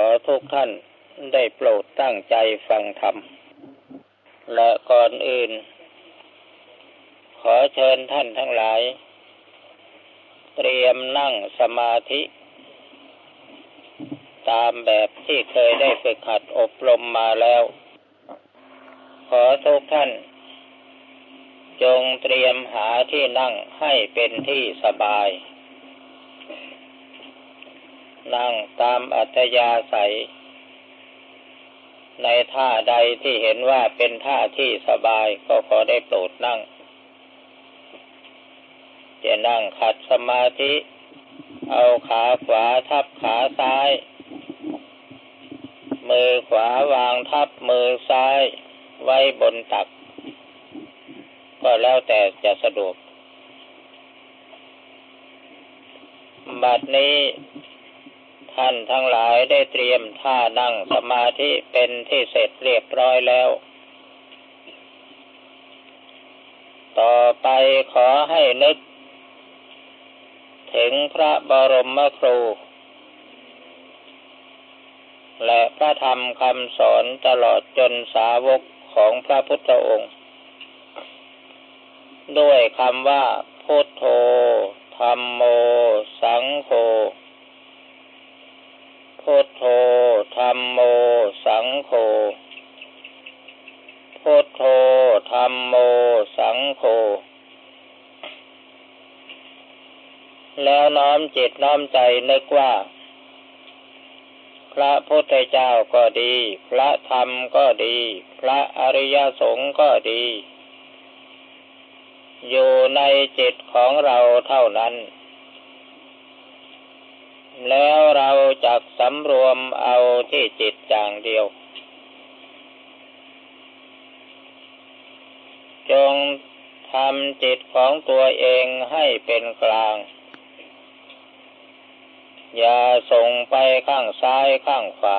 อทุกท่านได้โปรดตั้งใจฟังธรรมและก่อนอื่นขอเชิญท่านทั้งหลายเตรียมนั่งสมาธิตามแบบที่เคยได้ฝึกหัดอบรมมาแล้วขอทุกท่านจงเตรียมหาที่นั่งให้เป็นที่สบายนั่งตามอัธยาศัยในท่าใดที่เห็นว่าเป็นท่าที่สบายก็ขอได้โปรดนั่งจะนั่งขัดสมาธิเอาขาขวาทับขาซ้ายมือขวาวางทับมือซ้ายไว้บนตักก็แล้วแต่จะสะดวกบัดนี้ท่านทั้งหลายได้เตรียมท่านั่งสมาธิเป็นที่เสร็จเรียบร้อยแล้วต่อไปขอให้นึกถึงพระบรมครูและพระธรรมคำสอนตลอดจนสาวกของพระพุทธองค์ด้วยคำว่าพุทโธธัมโมสังโฆพุทโธธัมโมสังโฆพุทโธธัมโมสังโฆแล้วน้อมจิตน้อมใจนึกว่าพระพุทธเจ้าก็ดีพระธรรมก็ดีพระอริยสงฆ์ก็ดีอยู่ในจิตของเราเท่านั้นแล้วเราจักสำรวมเอาที่จิตอย่างเดียวจงทำจิตของตัวเองให้เป็นกลางอย่าส่งไปข้างซ้ายข้างขวา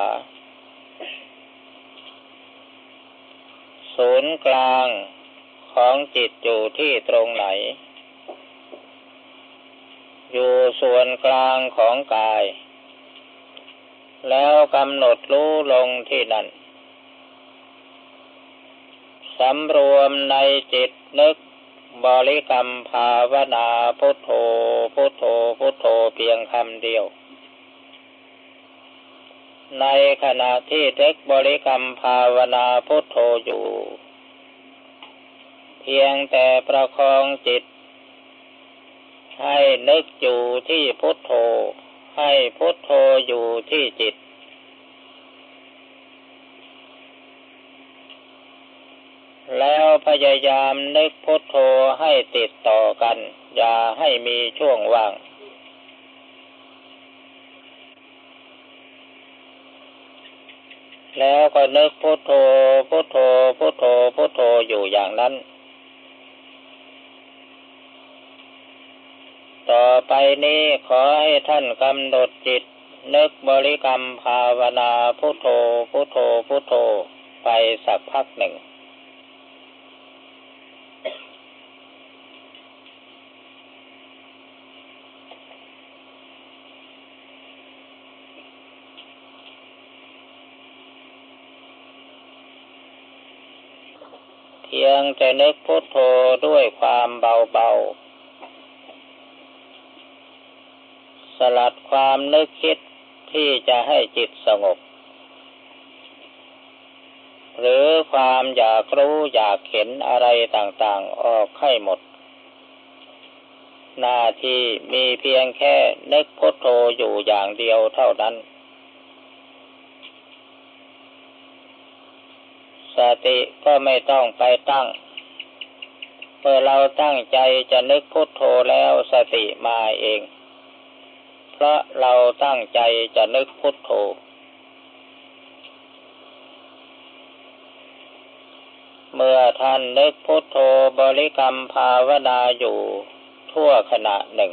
ศูนย์กลางของจิตอยู่ที่ตรงไหนอยู่ส่วนกลางของกายแล้วกำหนดรู้ลงที่นั่นสำรวมในจิตนึกบริกรรมภาวนาพุทโธพุทโธพุทโธเพียงคำเดียวในขณะที่นึกบริกรรมภาวนาพุทโธอยู่เพียงแต่ประคองจิตให้นึกอยู่ที่พุทโธให้พุทโธอยู่ที่จิตแล้วพยายามนึกพุทโธให้ติดต่อกันอย่าให้มีช่วงว่างแล้วก็นึกพุทโธพุทโธพุทโธพุทโธอยู่อย่างนั้นต่อไปนี้ขอให้ท่านกำหนดจิตนึกบริกรรมภาวนาพุทโธพุทโธพุทโธไปสักพักหนึ่งเพียงแต่นึกพุทโธด้วยความเบาๆสลัดความนึกคิดที่จะให้จิตสงบหรือความอยากรู้อยากเห็นอะไรต่างๆออกให้หมดหน้าที่มีเพียงแค่นึกพุทโธอยู่อย่างเดียวเท่านั้นสติก็ไม่ต้องไปตั้งเมื่อเราตั้งใจจะนึกพุทโธแล้วสติมาเองเพราะเราตั้งใจจะนึกพุทโธเมื่อท่านนึกพุทโธบริกรรมภาวนาอยู่ทั่วขณะหนึ่ง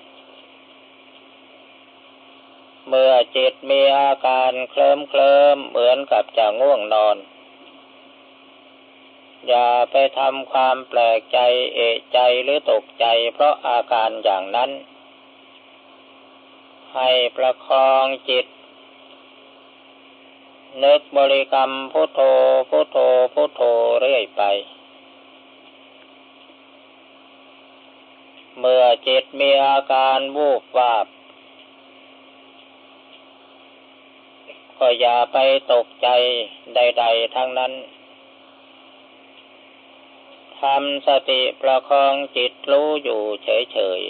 เมื่อจิตมีอาการเคลิ้มเหมือนกับจะง่วงนอนอย่าไปทำความแปลกใจเอะใจหรือตกใจเพราะอาการอย่างนั้น ให้ประคองจิตนึกบริกรรมพุทโธพุทโธพุทโธเรื่อยไปเมื่อจิตมีอาการวูบวาบก็อย่าไปตกใจใดๆทั้งนั้นทำสติประคองจิตรู้อยู่เฉย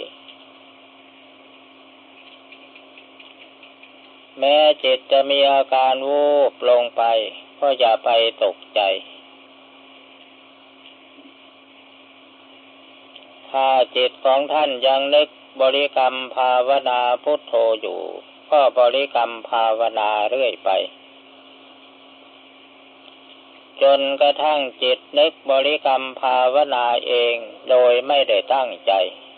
ๆแม้จิตจะมีอาการวูบลงไปก็อย่าไปตกใจถ้าจิตของท่านยังนึกบริกรรมภาวนาพุทโธอยู่ก็บริกรรมภาวนาเรื่อยไปจนกระทั่งจิตนึกบริกรรมภาวนาเองโดยไม่ได้ตั้งใจ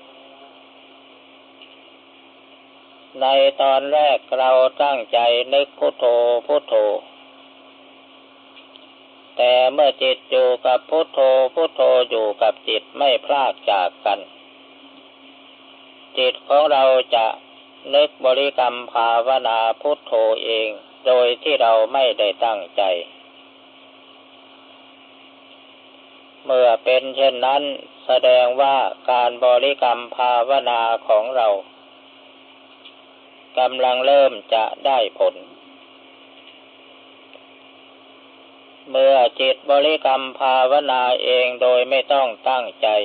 ในตอนแรกเราตั้งใจนึกพุทโธพุทโธแต่เมื่อจิตอยู่กับพุทโธพุทโธอยู่กับจิตไม่พลากจากกันจิตของเราจะนึกบริกรรมภาวนาพุทโธเองโดยที่เราไม่ได้ตั้งใจเมื่อเป็นเช่นนั้นแสดงว่าการบริกรรมภาวนาของเรากำลังเริ่มจะได้ผลเมื่อจิตบริกรรมภาวนาเองโดยไม่ต้องตั้งใจ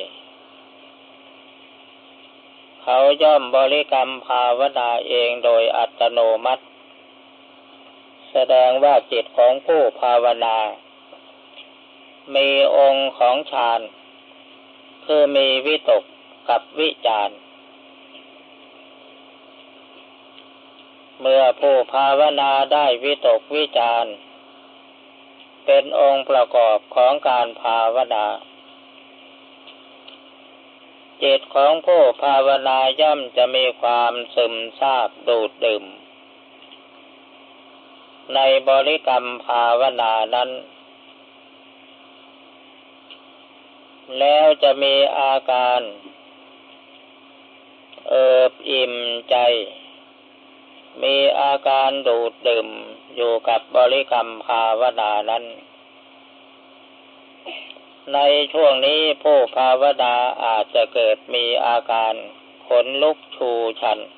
เขาย่อมบริกรรมภาวนาเองโดยอัตโนมัติแสดงว่าจิตของผู้ภาวนามีองค์ของฌานคือมีวิตกกับวิจารเมื่อผู้ภาวนาได้วิตกวิจารเป็นองค์ประกอบของการภาวนาจิตของผู้ภาวนาย่อมจะมีความซึมซาบดูดดื่มในบริกรรมภาวนานั้นแล้วจะมีอาการเอิบอิ่มใจมีอาการดูดดื่มอยู่กับบริกรรมภาวนานั้นในช่วงนี้ผู้ภาวนาอาจจะเกิดมีอาการขนลุกชูชัน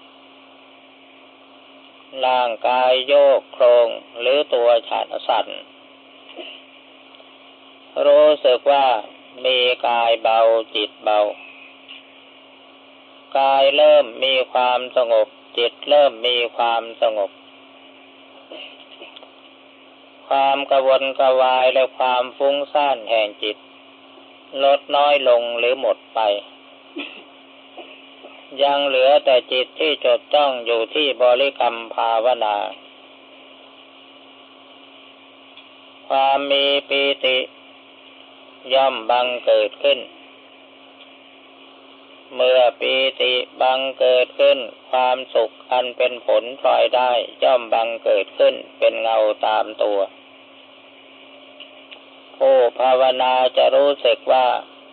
ร่างกายโยกโครงหรือตัวสั่นรู้สึกว่ามีกายเบาจิตเบากายเริ่มมีความสงบจิตเริ่มมีความสงบความกระวนกระวายและความฟุ้งซ่านแห่งจิตลดน้อยลงหรือหมดไปยังเหลือแต่จิตที่จดจ้องอยู่ที่บริกรรมภาวนาความมีปีติย่อมบังเกิดขึ้นเมื่อปีติบังเกิดขึ้นความสุขอันเป็นผลพลอยได้ย่อมบังเกิดขึ้นเป็นเงาตามตัวผู้ภาวนาจะรู้สึกว่า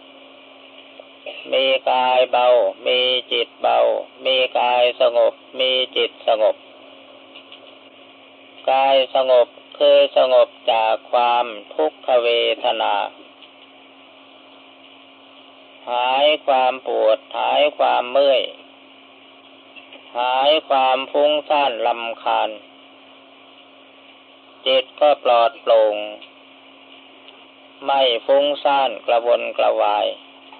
มีกายเบามีจิตเบามีกายสงบมีจิตสงบกายสงบคือสงบจากความทุกขเวทนาหายความปวดหายความเมื่อยหายความฟุ้งซ่านรำคาญจิตก็ปลอดโปร่งไม่ฟุ้งซ่านกระวนกระวาย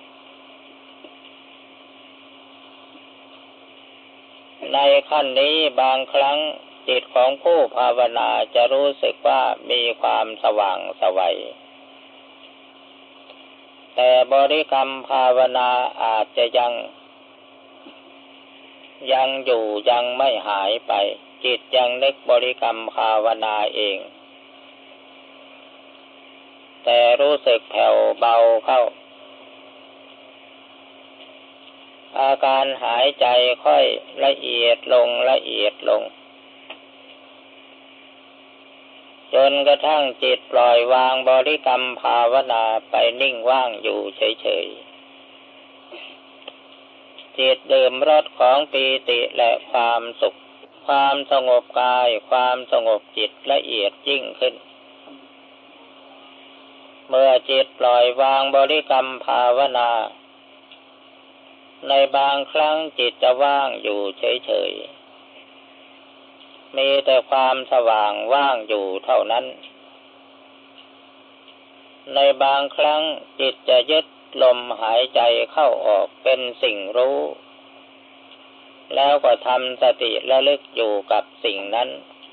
ในขั้นนี้บางครั้งจิตของผู้ภาวนาจะรู้สึกว่ามีความสว่างไสวแต่บริกรรมภาวนาอาจจะยังอยู่ยังไม่หายไปจิตยังนึกบริกรรมภาวนาเองแต่รู้สึกแผ่วเบาเข้าอาการหายใจค่อยละเอียดลงละเอียดลงจนกระทั่งจิตปล่อยวางบริกรรมภาวนาไปนิ่งว่างอยู่เฉยๆจิตดื่มรสของปีติและความสุขความสงบกายความสงบจิตละเอียดยิ่งขึ้นเมื่อจิตปล่อยวางบริกรรมภาวนาในบางครั้งจิตจะว่างอยู่เฉยๆมีแต่ความสว่างว่างอยู่เท่านั้นในบางครั้งจิตจะยึดลมหายใจเข้าออกเป็นสิ่งรู้แล้วก็ทำสติระลึกอยู่กับสิ่งนั้น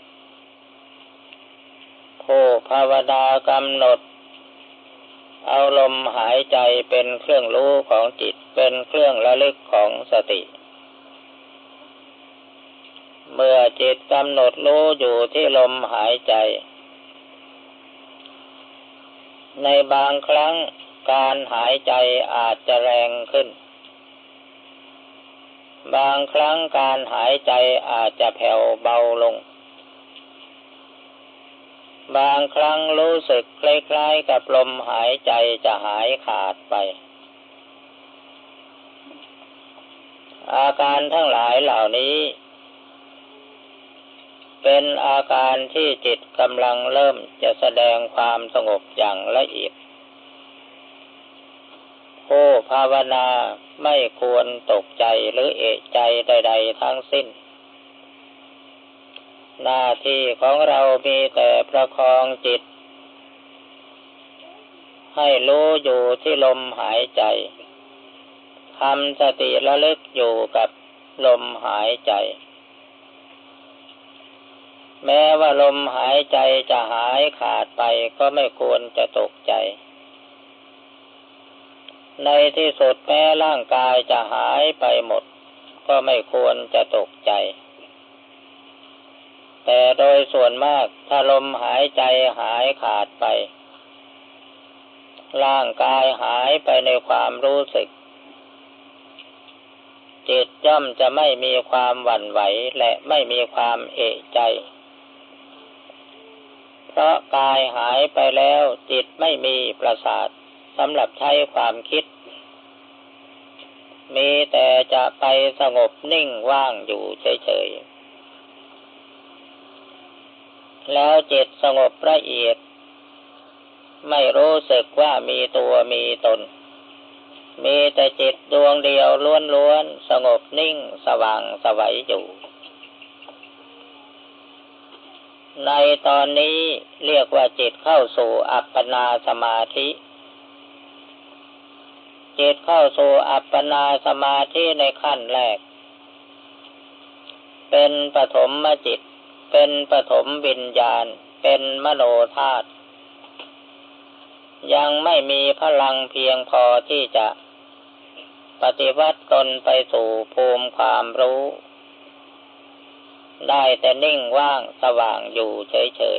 ผู้ภาวนากำหนดเอาลมหายใจเป็นเครื่องรู้ของจิตเป็นเครื่องระลึกของสติเมื่อจิตกำหนดรู้อยู่ที่ลมหายใจในบางครั้งการหายใจอาจจะแรงขึ้นบางครั้งการหายใจอาจจะแผ่วเบาลงบางครั้งรู้สึกคล้ายๆกับลมหายใจจะหายขาดไปอาการทั้งหลายเหล่านี้เป็นอาการที่จิตกำลังเริ่มจะแสดงความสงบอย่างละเอียดผู้ภาวนาไม่ควรตกใจหรือเอะใจใดๆทั้งสิ้นหน้าที่ของเรามีแต่ประคองจิตให้รู้อยู่ที่ลมหายใจทำสติระลึกอยู่กับลมหายใจแม้ว่าลมหายใจจะหายขาดไปก็ไม่ควรจะตกใจในที่สุดแม้ร่างกายจะหายไปหมดก็ไม่ควรจะตกใจแต่โดยส่วนมากถ้าลมหายใจหายขาดไปร่างกายหายไปในความรู้สึกจิตย่อมจะไม่มีความหวั่นไหวและไม่มีความเอะใจเพราะกายหายไปแล้วจิตไม่มีประสาทสำหรับใช้ความคิดมีแต่จะไปสงบนิ่งว่างอยู่เฉยๆแล้วจิตสงบละเอียดไม่รู้สึกว่ามีตัวมีตนมีแต่จิตดวงเดียวล้วนๆสงบนิ่งสว่างไสวอยู่ในตอนนี้เรียกว่าจิตเข้าสู่อัปปนาสมาธิจิตเข้าสู่อัปปนาสมาธิในขั้นแรกเป็นปฐมจิตเป็นปฐมวิญญาณเป็นมโนธาตุยังไม่มีพลังเพียงพอที่จะปฏิวัติตนไปสู่ภูมิความรู้ได้แต่นิ่งว่างสว่างอยู่เฉย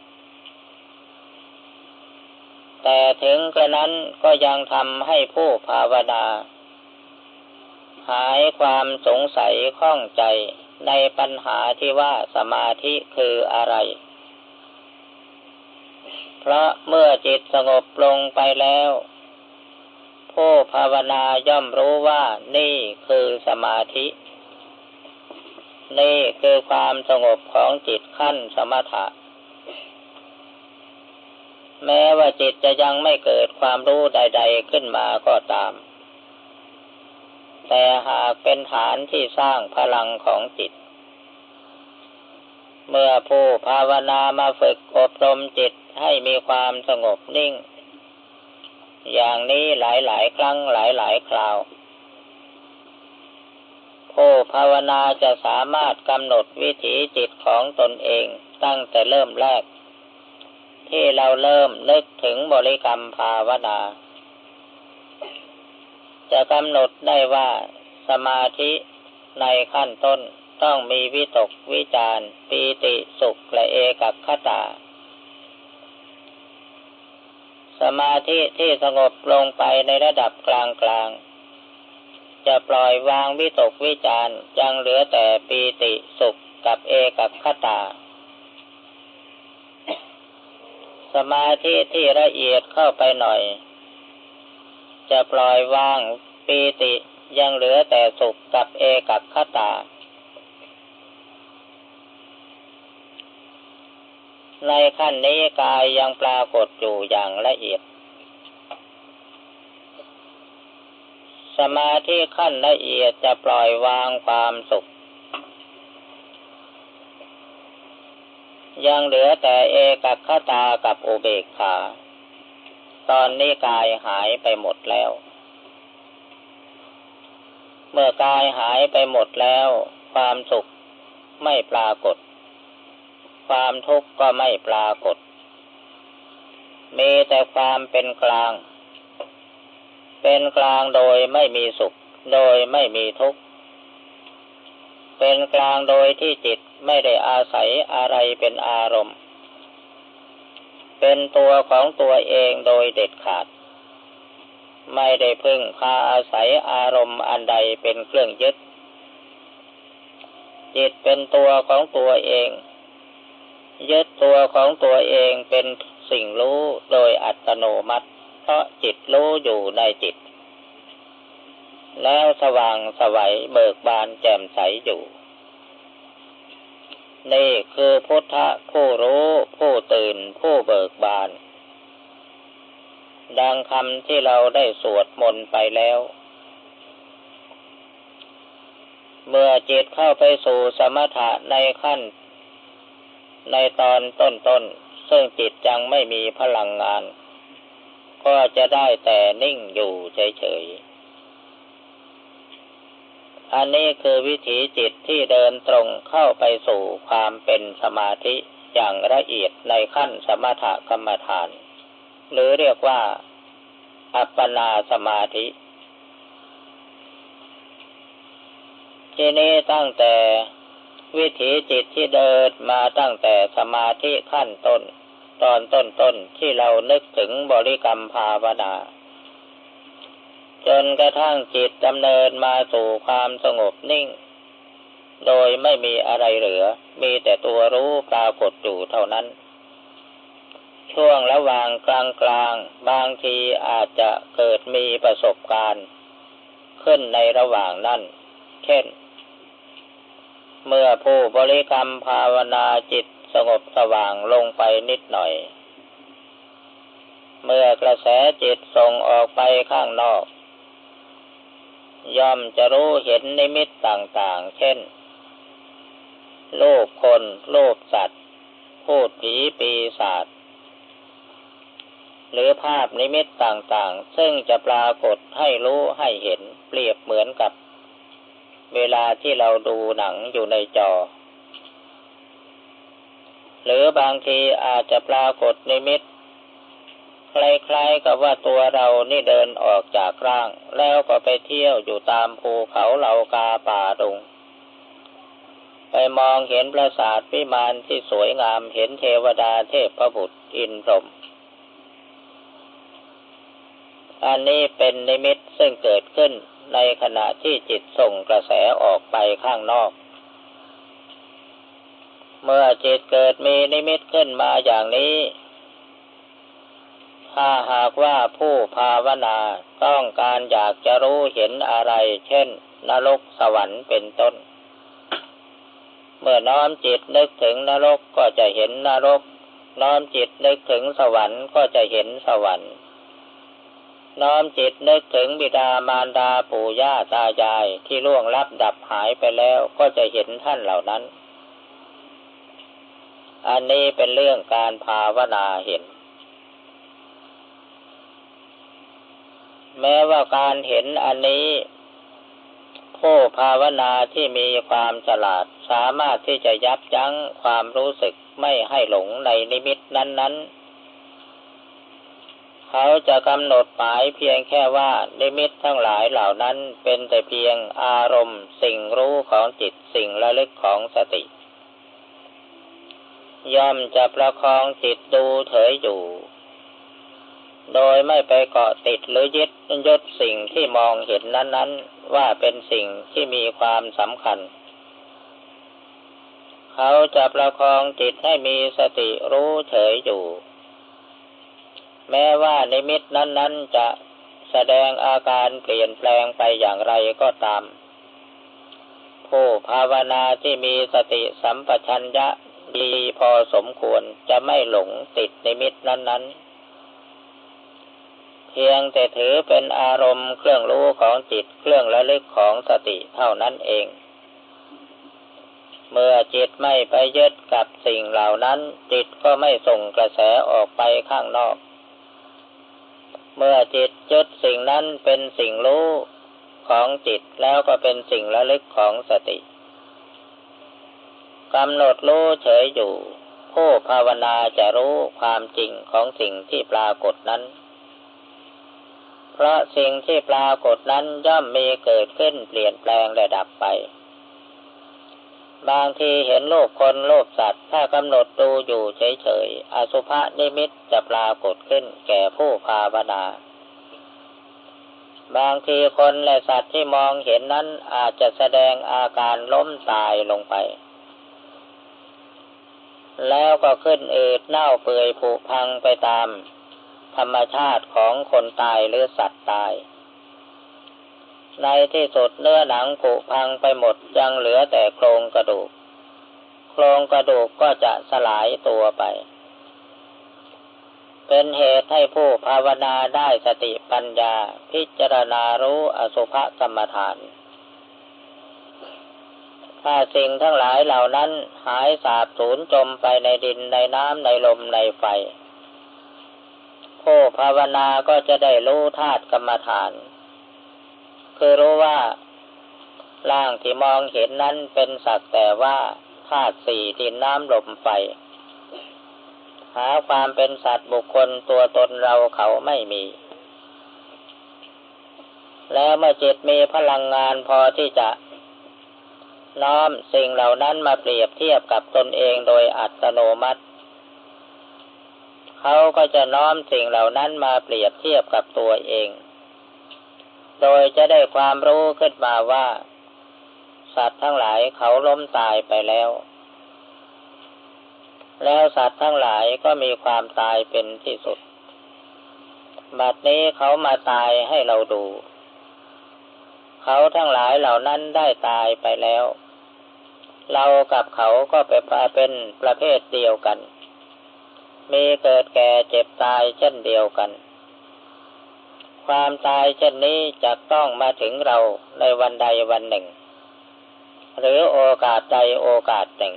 ๆแต่ถึงกระนั้นก็ยังทำให้ผู้ภาวนาหายความสงสัยข้องใจในปัญหาที่ว่าสมาธิคืออะไรเพราะเมื่อจิตสงบลงไปแล้วผู้ภาวนาย่อมรู้ว่านี่คือสมาธินี่คือความสงบของจิตขั้นสมถะแม้ว่าจิตจะยังไม่เกิดความรู้ใดๆขึ้นมาก็ตามแต่หากเป็นฐานที่สร้างพลังของจิตเมื่อผู้ภาวนามาฝึกอบรมจิตให้มีความสงบนิ่งอย่างนี้หลายๆครั้งหลายๆคราวผู้ภาวนาจะสามารถกำหนดวิถีจิตของตนเองตั้งแต่เริ่มแรกที่เราเริ่มนึกถึงบริกรรมภาวนาจะกำหนดได้ว่าสมาธิในขั้นต้นต้องมีวิตกวิจารปีติสุขและเอกคตาสมาธิที่สงบลงไปในระดับกลางๆจะปล่อยวางวิตกวิจารยังเหลือแต่ปีติสุขกับเอกคตาสมาธิที่ละเอียดเข้าไปหน่อยจะปล่อยวางปีติยังเหลือแต่สุขกับเอกคตาในขั้นนี้กายยังปรากฏอยู่อย่างละเอียดสมาธิขั้นละเอียดจะปล่อยวางความสุขยังเหลือแต่เอกัคคตากับอุเบกขาตอนนี้กายหายไปหมดแล้วเมื่อกายหายไปหมดแล้วความสุขไม่ปรากฏความทุกข์ก็ไม่ปรากฏมีแต่ความเป็นกลางเป็นกลางโดยไม่มีสุขโดยไม่มีทุกข์เป็นกลางโดยที่จิตไม่ได้อาศัยอะไรเป็นอารมณ์เป็นตัวของตัวเองโดยเด็ดขาดไม่ได้พึ่งพาอาศัยอารมณ์อันใดเป็นเครื่องยึดจิตเป็นตัวของตัวเองยึดตัวของตัวเองเป็นสิ่งรู้โดยอัตโนมัติเพราะจิตรู้อยู่ในจิตแล้วสว่างไสวเบิกบานแจ่มใสอยู่นี่คือพุทธะผู้รู้ผู้ตื่นผู้เบิกบานดังคำที่เราได้สวดมนต์ไปแล้วเมื่อจิตเข้าไปสู่สมถะในขั้นในตอนต้นๆซึ่งจิตยังไม่มีพลังงานก็จะได้แต่นิ่งอยู่เฉยๆอันนี้คือวิถีจิตที่เดินตรงเข้าไปสู่ความเป็นสมาธิอย่างละเอียดในขั้นสมถกรรมฐานหรือเรียกว่าอัปปนาสมาธิทีนี้ตั้งแต่วิถีจิตที่เดินมาตั้งแต่สมาธิขั้นต้นตอนต้นที่เรานึกถึงบริกรรมภาวนาจนกระทั่งจิตดำเนินมาสู่ความสงบนิ่งโดยไม่มีอะไรเหลือมีแต่ตัวรู้ปรากฏอยู่เท่านั้นช่วงระหว่างกลางบางทีอาจจะเกิดมีประสบการณ์ขึ้นในระหว่างนั้นเช่นเมื่อผู้บริกรรมภาวนาจิตสงบสว่างลงไปนิดหน่อยเมื่อกระแสจิตส่งออกไปข้างนอกย่อมจะรู้เห็นนิมิตต่างๆเช่นรูปคนรูปสัตว์พูดผีปีศาจหรือภาพนิมิตต่างๆซึ่งจะปรากฏให้รู้ให้เห็นเปรียบเหมือนกับเวลาที่เราดูหนังอยู่ในจอหรือบางทีอาจจะปรากฏนิมิตคล้ายๆกับว่าตัวเรานี่เดินออกจากร่างแล้วก็ไปเที่ยวอยู่ตามภูเขาเหล่ากาป่าดงไปมองเห็นปราสาทวิมานที่สวยงามเห็นเทวดาเทพบุตรอินทร์พรหมอันนี้เป็นนิมิตซึ่งเกิดขึ้นในขณะที่จิตส่งกระแสออกไปข้างนอกเมื่อจิตเกิดมีนิมิตขึ้นมาอย่างนี้ถ้าหากว่าผู้ภาวนาต้องการอยากจะรู้เห็นอะไรเช่นนรกสวรรค์เป็นต้นเมื่อน้อมจิตนึกถึงนรกก็จะเห็นนรกน้อมจิตนึกถึงสวรรค์ก็จะเห็นสวรรค์น้อมจิตนึกถึงบิดามารดาปู่ย่าตายายที่ล่วงลับดับหายไปแล้วก็จะเห็นท่านเหล่านั้นอันนี้เป็นเรื่องการภาวนาเห็นแม้ว่าการเห็นอันนี้ผู้ภาวนาที่มีความฉลาดสามารถที่จะยับยั้งความรู้สึกไม่ให้หลงในนิมิตนั้นๆเขาจะกำหนดหมายเพียงแค่ว่านิมิตทั้งหลายเหล่านั้นเป็นแต่เพียงอารมณ์สิ่งรู้ของจิตสิ่งระลึกของสติย่อมจะประคองจิตดูเฉยอยู่โดยไม่ไปเกาะติดหรือยึดสิ่งที่มองเห็นนั้นๆว่าเป็นสิ่งที่มีความสำคัญเขาจะประคองจิตให้มีสติรู้เฉยอยู่แม้ว่านิมิตนั้นๆจะแสดงอาการเปลี่ยนแปลงไปอย่างไรก็ตามผู้ภาวนาที่มีสติสัมปชัญญะดีพอสมควรจะไม่หลงติดนิมิตนั้นๆเพียงแต่ถือเป็นอารมณ์เครื่องรู้ของจิตเครื่องระลึกของสติเท่านั้นเองเมื่อจิตไม่ไปยึดกับสิ่งเหล่านั้นจิตก็ไม่ส่งกระแสออกไปข้างนอกเมื่อจิตยึดสิ่งนั้นเป็นสิ่งรู้ของจิตแล้วก็เป็นสิ่งระลึกของสติกำหนดรู้เฉยอยู่ผู้ภาวนาจะรู้ความจริงของสิ่งที่ปรากฏนั้นเพราะสิ่งที่ปรากฏนั้นย่อมมีเกิดขึ้นเปลี่ยนแปลงและดับไปบางทีเห็นรูปคนรูปสัตว์ถ้ากำหนดดูอยู่เฉยๆอสุภนิมิตจะปรากฏขึ้นแก่ผู้ภาวนาบางทีคนและสัตว์ที่มองเห็นนั้นอาจจะแสดงอาการล้มตายลงไปแล้วก็ขึ้นอืดเน่าเปื่อยผุพังไปตามธรรมชาติของคนตายหรือสัตว์ตายในที่สุดเนื้อหนังผุพังไปหมดยังเหลือแต่โครงกระดูกโครงกระดูกก็จะสลายตัวไปเป็นเหตุให้ผู้ภาวนาได้สติปัญญาพิจารณารู้อสุภกรรมฐานถ้าสิ่งทั้งหลายเหล่านั้นหายสาบสูญจมไปในดินในน้ำในลมในไฟผู้ภาวนาก็จะได้รู้ธาตุกรรมฐานคือรู้ว่าร่างที่มองเห็นนั้นเป็นสักแต่ว่าธาตุสี่ดินน้ำลมไฟหาความเป็นสัตว์บุคคลตัวตนเราเขาไม่มีแล้วเมื่อจิตมีพลังงานพอที่จะน้อมสิ่งเหล่านั้นมาเปรียบเทียบกับตนเองโดยอัตโนมัติเขาก็จะน้อมสิ่งเหล่านั้นมาเปรียบเทียบกับตัวเองโดยจะได้ความรู้ขึ้นมาว่าสัตว์ทั้งหลายเขาล้มตายไปแล้วสัตว์ทั้งหลายก็มีความตายเป็นที่สุดบัดนี้เขามาตายให้เราดูเขาทั้งหลายเหล่านั้นได้ตายไปแล้วเรากับเขาก็เป็นประเภทเดียวกันมีเกิดแก่เจ็บตายเช่นเดียวกันความตายเช่นนี้จะต้องมาถึงเราในวันใดวันหนึ่งหรือโอกาสใดโอกาสหนึ่ง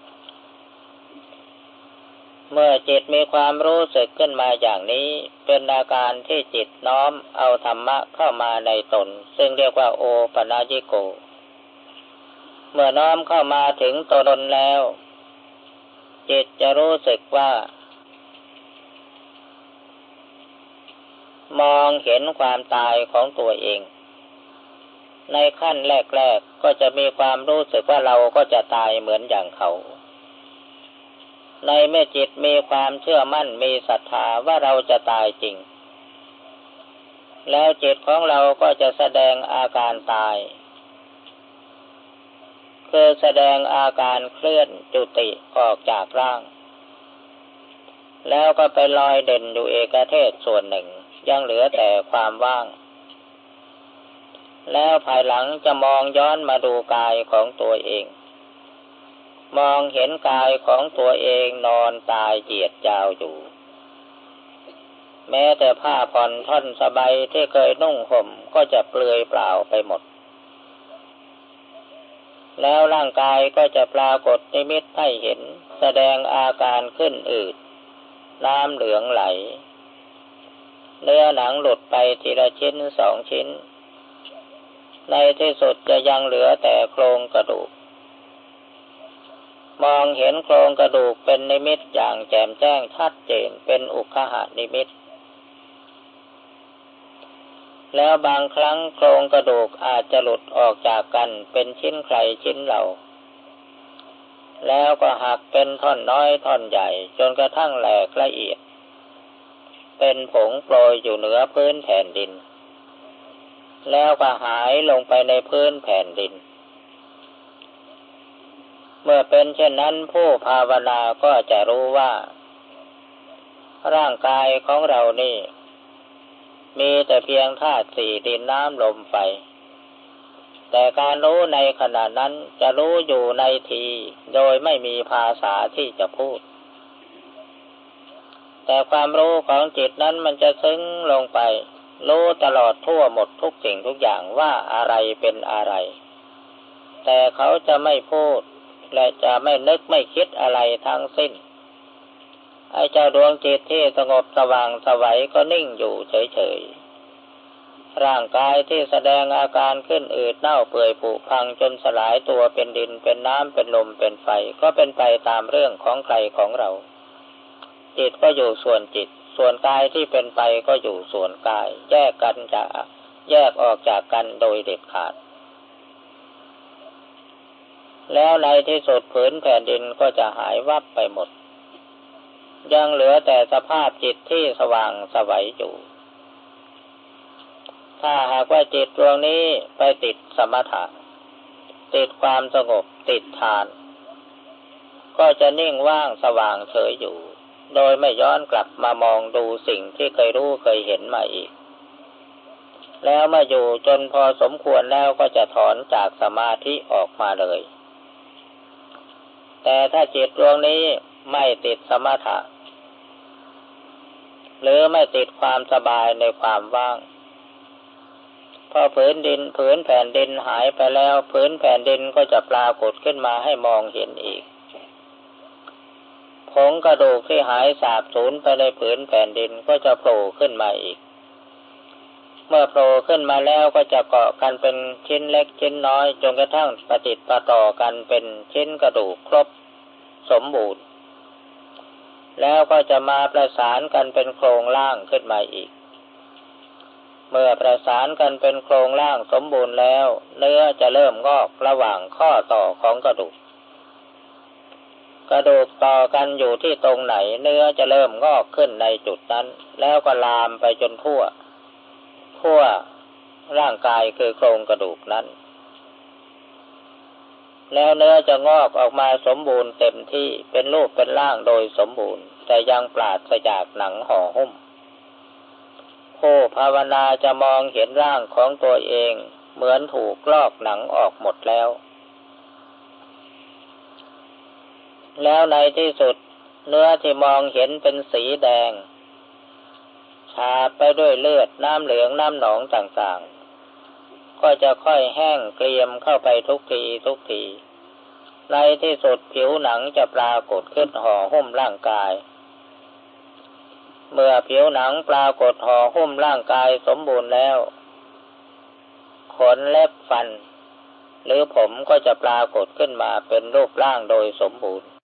เมื่อจิตมีความรู้สึกขึ้นมาอย่างนี้เป็นอาการที่จิตน้อมเอาธรรมะเข้ามาในตนซึ่งเรียกว่าโอปนญิโกเมื่อน้อมเข้ามาถึงตนแล้วจิตจะรู้สึกว่ามองเห็นความตายของตัวเองในขั้นแรกๆก็จะมีความรู้สึกว่าเราก็จะตายเหมือนอย่างเขาในเมื่อจิตมีความเชื่อมั่นมีศรัทธาว่าเราจะตายจริงแล้วจิตของเราก็จะแสดงอาการตายคือแสดงอาการเคลื่อนจุติออกจากร่างแล้วก็ไปลอยเด่นอยู่เอกเทศส่วนหนึ่งยังเหลือแต่ความว่างแล้วภายหลังจะมองย้อนมาดูกายของตัวเองมองเห็นกายของตัวเองนอนตายเหยียดยาวอยู่แม้แต่ผ้าผ่อนท่อนสบายที่เคยนุ่งห่มก็จะเปลือยเปล่าไปหมดแล้วร่างกายก็จะปรากฏนิมิตให้เห็นแสดงอาการขึ้นอืดน้ำเหลืองไหลเนื้อหนังหลุดไปทีละชิ้นสองชิ้นในที่สุดจะยังเหลือแต่โครงกระดูกมองเห็นโครงกระดูกเป็นนิมิตอย่างแจ่มแจ้งชัดเจนเป็นอุคหนิมิตแล้วบางครั้งโครงกระดูกอาจจะหลุดออกจากกันเป็นชิ้นใครชิ้นเราแล้วก็หักเป็นท่อนน้อยท่อนใหญ่จนกระทั่งแหลกละเอียดเป็นผงโปรยอยู่เหนือพื้นแผ่นดินแล้วก็หายลงไปในพื้นแผ่นดินเมื่อเป็นเช่นนั้นผู้ภาวนาก็จะรู้ว่าร่างกายของเรานี่มีแต่เพียงธาตุสี่ดินน้ำลมไฟแต่การรู้ในขณะนั้นจะรู้อยู่ในทีโดยไม่มีภาษาที่จะพูดแต่ความรู้ของจิตนั้นมันจะซึ้งลงไปรู้ตลอดทั่วหมดทุกสิ่งทุกอย่างว่าอะไรเป็นอะไรแต่เขาจะไม่พูดและจะไม่นึกไม่คิดอะไรทั้งสิ้นไอ้เจ้าดวงจิตที่สงบสว่างไสวก็นิ่งอยู่เฉยๆร่างกายที่แสดงอาการขึ้นอืดเน่าเปื่อยผุพังจนสลายตัวเป็นดินเป็นน้ำเป็นลมเป็นไฟก็เป็นไปตามเรื่องของใครของเราจิตก็อยู่ส่วนจิตส่วนกายที่เป็นไปก็อยู่ส่วนกายแยกออกจากกันโดยเด็ดขาดแล้วในที่สุดผืนแผ่นดินก็จะหายวับไปหมดยังเหลือแต่สภาพจิตที่สว่างไสวอยู่ถ้าหากว่าจิตดวงนี้ไปติดสมถะติดความสงบติดฌานก็จะนิ่งว่างสว่างเฉยอยู่โดยไม่ย้อนกลับมามองดูสิ่งที่เคยรู้เคยเห็นมาอีกแล้วมาอยู่จนพอสมควรแล้วก็จะถอนจากสมาธิออกมาเลยแต่ถ้าจิตดวงนี้ไม่ติดสมถะหรือไม่ติดความสบายในความว่างพอผืนแผ่นดินหายไปแล้วผืนแผ่นดินก็จะปรากฏขึ้นมาให้มองเห็นอีกผงกระดูกที่หายสาบสูญไปในผืนแผ่นดินก็จะโผล่ขึ้นมาอีกเมื่อโผล่ขึ้นมาแล้วก็จะเกาะกันเป็นชิ้นเล็กชิ้นน้อยจนกระทั่งประติดประต่อกันเป็นชิ้นกระดูกครบสมบูรณ์แล้วก็จะมาประสานกันเป็นโครงร่างขึ้นมาอีกเมื่อประสานกันเป็นโครงร่างสมบูรณ์แล้วเนื้อจะเริ่มงอกระหว่างข้อต่อของกระดูกต่อกันอยู่ที่ตรงไหนเนื้อจะเริ่มงอกขึ้นในจุดนั้นแล้วก็ลามไปจนทั่วร่างกายคือโครงกระดูกนั้นแล้วเนื้อจะงอกออกมาสมบูรณ์เต็มที่เป็นรูปเป็นร่างโดยสมบูรณ์แต่ยังปราศจากหนังห่อหุ้มผู้ภาวนาจะมองเห็นร่างของตัวเองเหมือนถูกลอกหนังออกหมดแล้วในที่สุดเนื้อที่มองเห็นเป็นสีแดงฉาบไปด้วยเลือดน้ำเหลืองน้ำหนองต่างๆก็จะค่อยแห้งเกรียมเข้าไปทุกทีในที่สุดผิวหนังจะปรากฏขึ้นห่อหุ้มร่างกายเมื่อผิวหนังปรากฏห่อหุ้มร่างกายสมบูรณ์แล้วขนเล็บฟันหรือผมก็จะปรากฏขึ้นมาเป็นรูปร่างโดยสมบูรณ์